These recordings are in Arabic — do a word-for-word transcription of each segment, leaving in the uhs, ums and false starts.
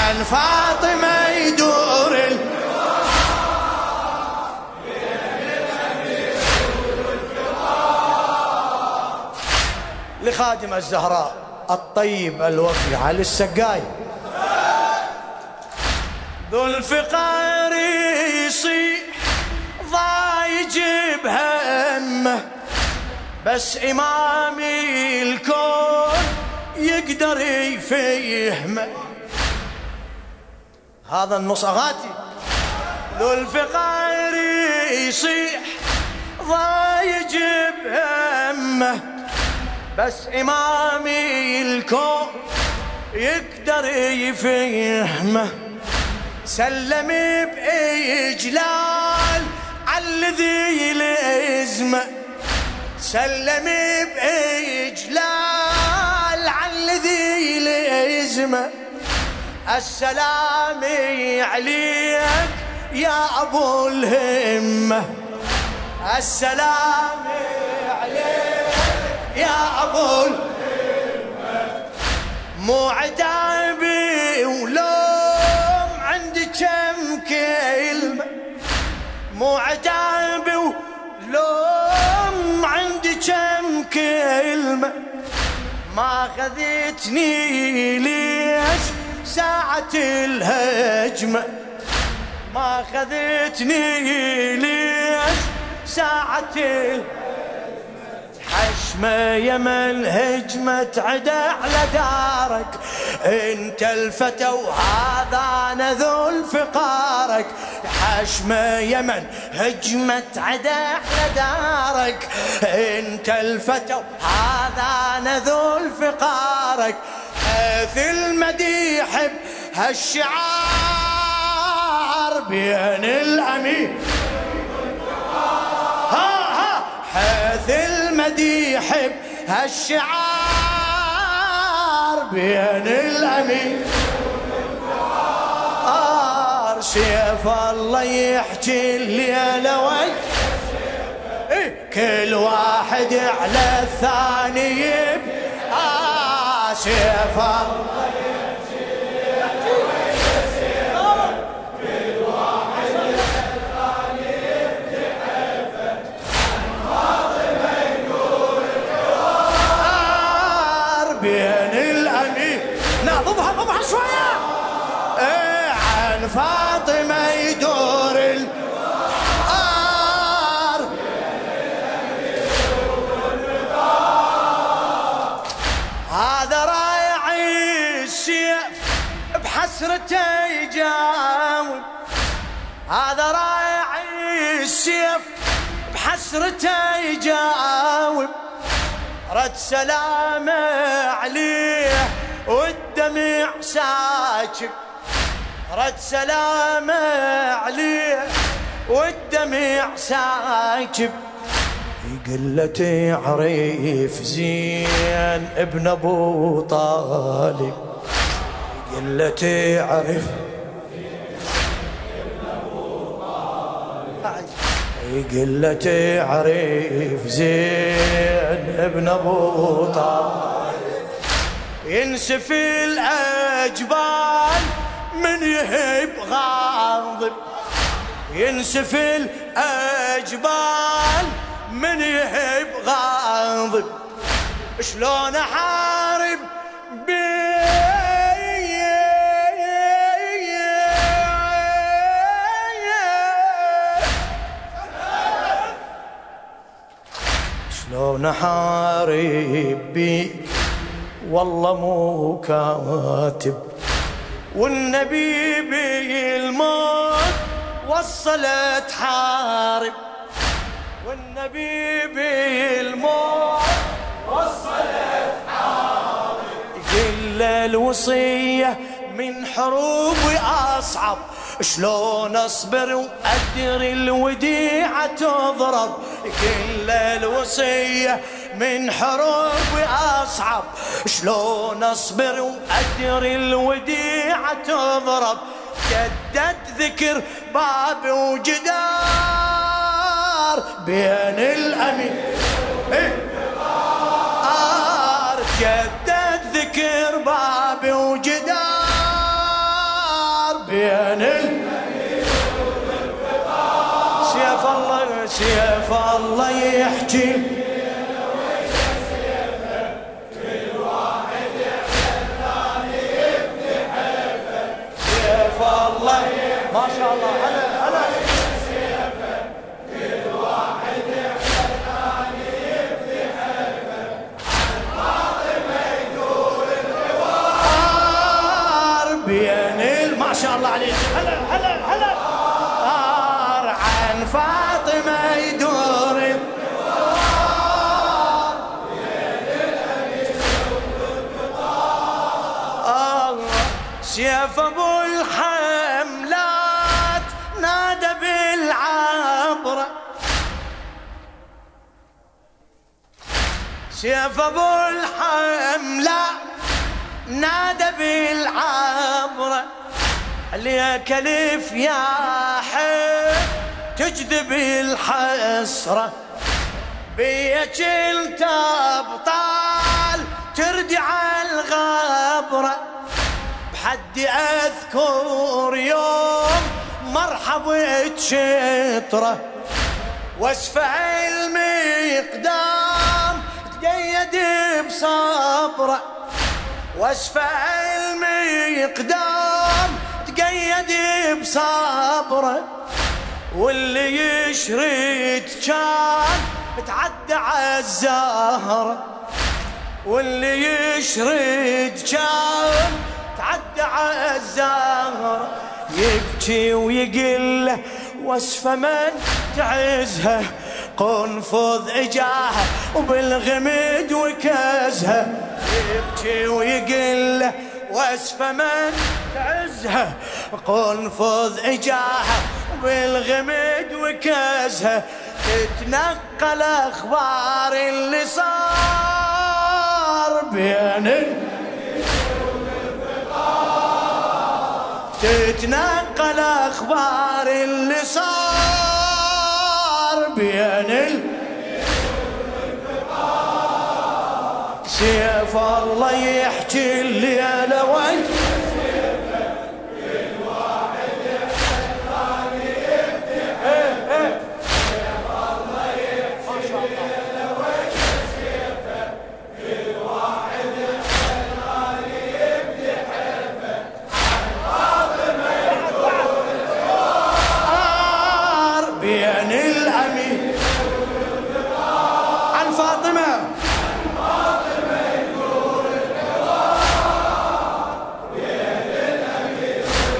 عن فاطمة يدور ال... لخادم الزهراء الطيب الوفي علي السقاي. ذو الفقار يصيح ضايج بهمه، بس إمامي الكون يقدر يفهمه. هذا النص أغاتي. ذو الفقار يصيح ضايج بهمه، بس إمامي الكون يقدر يفهمه. سلم بإجلال عالذي لازمه، سلم بإجلال عالذي لازمه. السلام عليك يا أبو الهمة، السلام عليك يا أبو الهمة. مو عتابي ولوم عندي كم كلمة، مو عتابي ولوم عندي كم كلمة. ما خذتني ليش ساعة الهجمة، ما خذتني ليش ساعة الهجمة. حشمة يمن هجمة عدا على دارك، انت الفتى وهذا انا ذو الفقارك. حشمة يمن هجمة عدا على دارك، انت الفتى وهذا انا ذو الفقارك. حيث المديح هالشعار بين الأمين، ها ها حيث المديح هالشعار بين الأمين. آر سيف الله يحكي الليلة وي، كل واحد على الثاني يبكي. آه سيف الله يحكي الليلة وي، كل واحد على الثاني يبكي. حيفا عن فاطمة يدور الحوار بين الأمين. ناضبها ضبها شوية. ايه عن فاطمة يدور الحوار بحسرته يجاوب. هذا رايع السيف بحسرته يجاوب. رد سلامه عليه والدمع ساكب، رد سلامه عليه والدمع ساكب. يقول تعرف زين ابن ابو طالب، يقول تعرف يقول تعرف زين ابن ابو طالب. ينسف الاجبال من يهب غاضب، ينسف الاجبال من يهب غاضب. شلون احارب بي شلون احارب بيك والله مو كاتب. والنبي بالموت وصلت حارب، والنبي بالموت وصلت حارب. كل الوصية من حروبي أصعب، شلون أصبر وأدر الوديعة تضرب. كل الوصية من حروبي أصعب، شلون أصبر وأدر الوديعة تضرب. جدد ذكر باب وجدار بين الأمين آر. جدد ذكر باب وجدار بين الأمير والفقار. سيف الله سيف الله يحكي ما شاء الله. هلا هلا كل واحد يحب ثاني يبدي حلفه عن فاطمه يدور الحوار بين ما شاء الله عليك. هلا هلا هلا عن فاطمه يدور الحوار بين الامير والفقار. سيف ابو الحملات نادى بالعبرة. سيف ابو الحملات نادى بالعبرة. عليك الف يا حب تجذب الحسرة بيك انت ابطال تردع الغبرة. بحدي اذكر يوم مرحب شطره واسفع المقدام تقيد بصبره. واسفع المقدام تقيد بصبره. واللي يشرد كان تعدى عالزهره. واللي يشرد كان تعدى عالزهره. يبكي ويقل وصف من تعزها قنفذ اجاها وبالغمد وكازها. يبكي ويقل وصف من تعزها قنفذ اجاها وبالغمد وكازها. تتنقل اخبار اللي صار بين تتنقل اخبار اللي صار بين الامير والفقار. سيف الله يحكي الليله وين كل واحد يحب ثاني يبدي حلفه. سيف الله يحكي الليله وين سيفه كل واحد يحب ثاني يبدي حلفه بين الأمير عن فاطمة. عن فاطمة يدور الحوار بين الأمير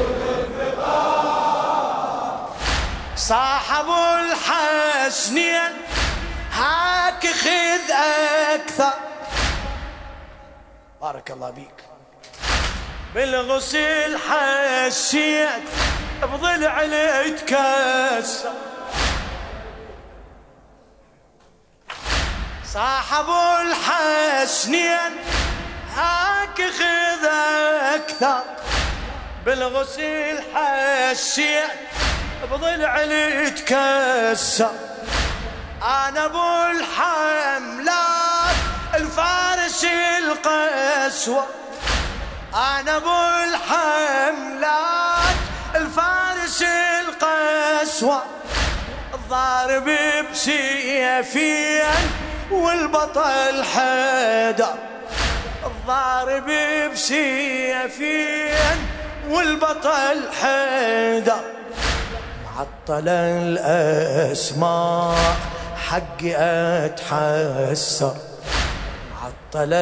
والفقار. صاحب الحسنين هاك خذ أكثر. بارك الله بيك. بالغسل حسيت بضلع اللي يتكسر. صاحب الحسنين هاك خذ اكثر. بالغسل حسيت بضلع اللي يتكسر. انا ابو الحملات الفارس القسوة. انا ابو الحملات الفارس القسوة. الضارب بسيفين والبطل حيدر. الضارب بسيفين والبطل حيدر. معطل الاسماء حقي اتحسر. معطل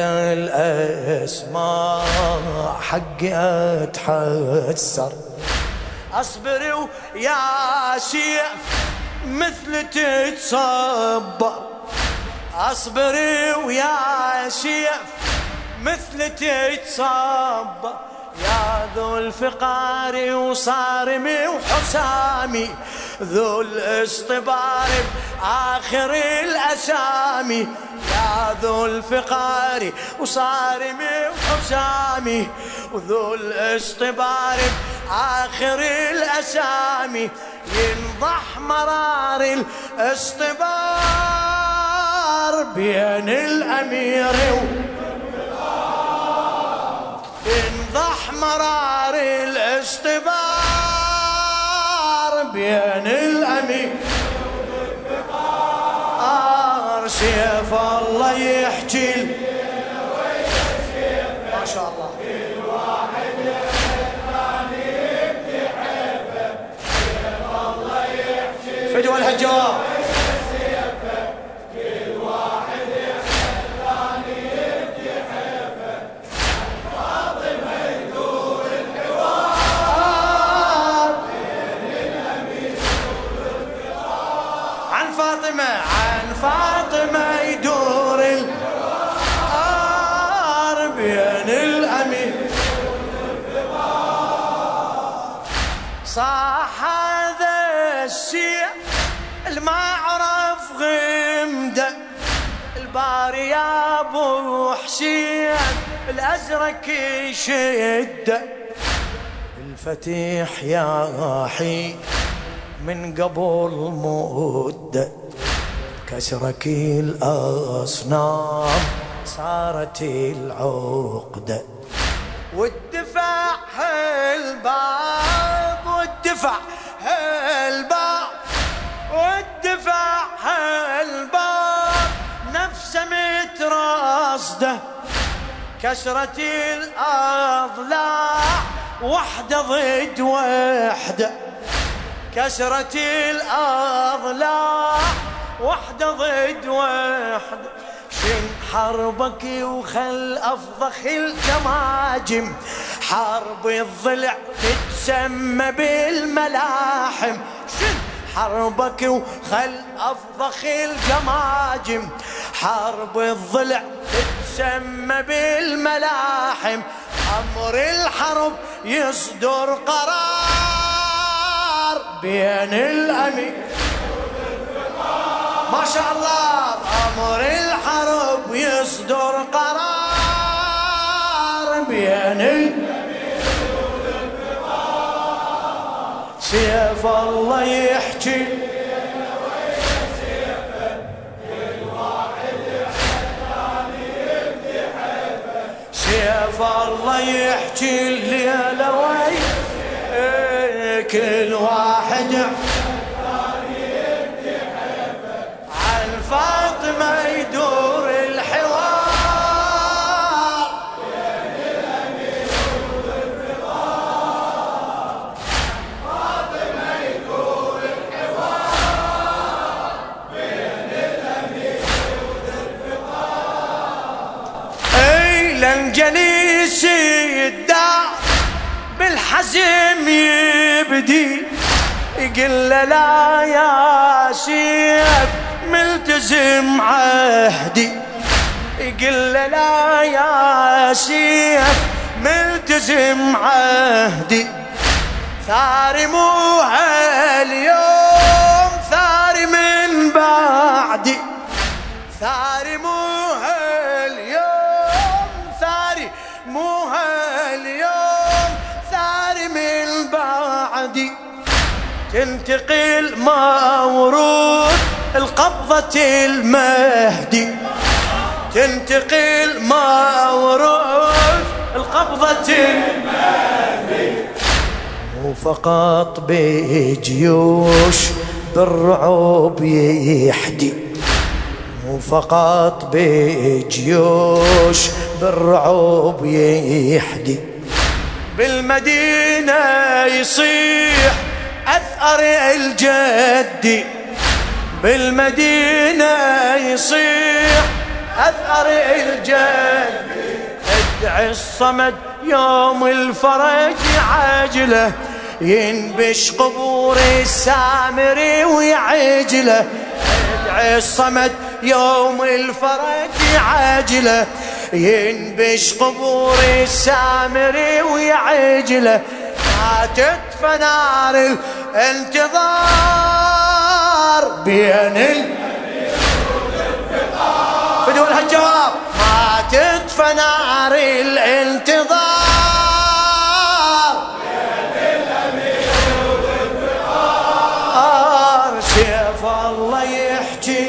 الاسماء حقي اتحسر. اصبر ويا سيف مثل تتصبر. اصبر ويا سيف مثل تتصبر. يا ذو الفقار وصارمي وحسامي ذو الاصطبار بآخر الأسامي. يا ذو الفقار وصارمي وحسامي وذو الاصطبار بآخر الأسامي. ينضح مرار الاصطبار بين الأمير ينضح مرار الاصطبار بين الأمير سيف الله يحكي ما شاء الله. كل واحد الثاني يبدي حيفه سيف الله يحكي فدوى الهجار سيفه. كل واحد الثاني يبدي حيفه فاطمة يدور الحوار بين الأمير والفقار عن فاطمة عن فاطمة يدور الحوار بين الأمير والفقار. صاح هذا الشيء الما عرف غمده الباري يا ابو حسين الازرق يشده الفتيح ياحي من قبل مده كسرك الأصنام صارت العقدة والدفع هالباب والدفع هالباب والدفع هالباب نفسه متراصده كسرت الأضلاع وحدة ضد وحدة كسرت الأضلاع وحدة ضد وحدة. شن حربك وخل أفضخ الجماجم حرب الضلع تتسمى بالملاحم. شن حربك وخل أفضخ الجماجم حرب الضلع تتسمى بالملاحم. أمر الحرب يصدر قرار بين الأمير ما شاء الله. أمر الحرب يصدر قرار بين الأمير والفقار سيف الله يحكي سيف الله يحكي الليلة وي كل واحد عن فاطمة يدور الحوار بين الأمير والفقار. فاطمة يدور الحوار بين الأمير والفقار. اي للجليس يدعى بالحزم يبدي يقول لا يا سيف ملتزم عهدي يقول لا يا سيف ملتزم عهدي. ثاري مو هاليوم ثاري من بعدي ثاري مو هاليوم ثاري مو هاليوم ثاري من بعدي. تنتقل مورود القبضة المهدي تنتقل مورود القبضة المهدي. مو فقط بجيوش بالرعب يحدي مو فقط بجيوش بالرعب يحدي. بالمدينة يصيح أثأر الجدي بالمدينة يصيح أثأر الجدي. ادعي الصمد يوم الفرج عاجله ينبش قبور السامري ويعجله. ادعي الصمد يوم الفرج عاجله ينبش قبور السامري ويعجله. ماتت فنار الانتظار بين الأمير والفقار فدوى الهجار. ماتت فنار الانتظار بين الأمير والفقار. سيف الله يحكي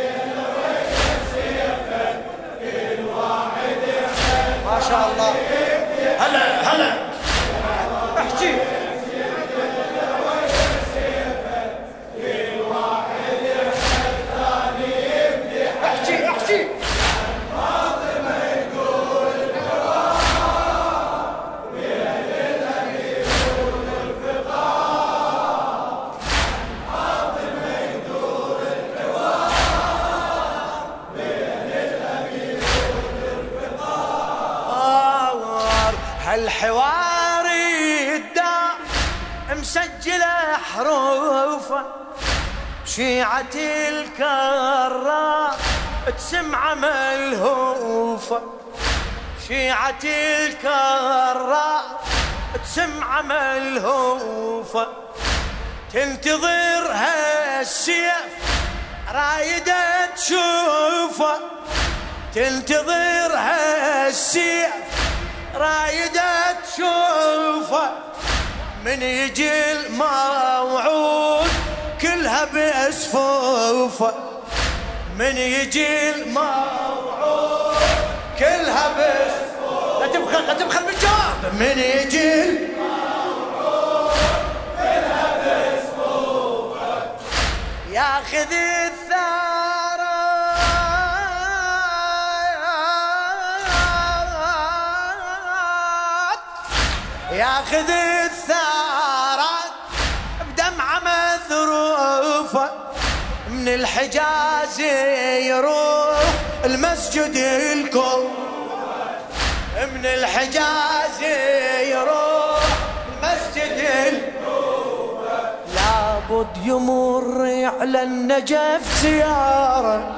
ما شاء الله. هلا هلا احكي حواري الدار مسجلة حروفه، شيعة الكرار تسمع ملهوفة، شيعة الكرار تسمع ملهوفة، تنتظر هالسيف رايدة تشوفه، تنتظر هالسيف رايدة تشوفه، من يجي الموعود كلها بأسفوفه، من يجي الموعود كلها بأسفوفه. لا تبخل لا تبخل بالجواب. من يجي الموعود كلها بأسفوفه، ياخذ الثارة ياخذ الثارات بدمعة مذروفة، من الحجاز يروح المسجد الكوفة، من الحجاز يروح المسجد الكوفة، لابد يمر على النجف زيارة،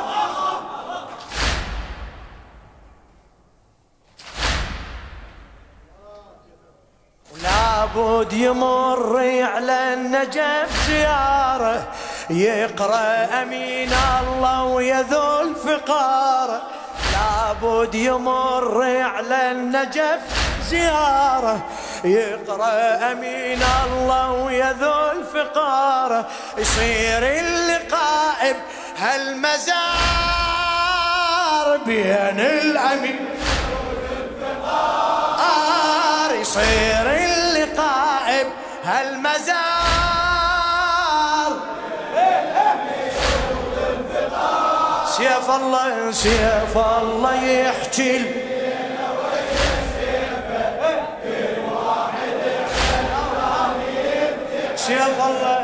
لابد يمر على النجف زيارة، يقرأ أمين الله ويذل فقاره، لابد يمر على النجف زيارة، يقرأ أمين الله ويذل فقاره، يصير اللقاء بهالمزار بين الأمين والفقار، يصير اللقاء بهالمزار سيف الله سيف الله يحكي سيف الله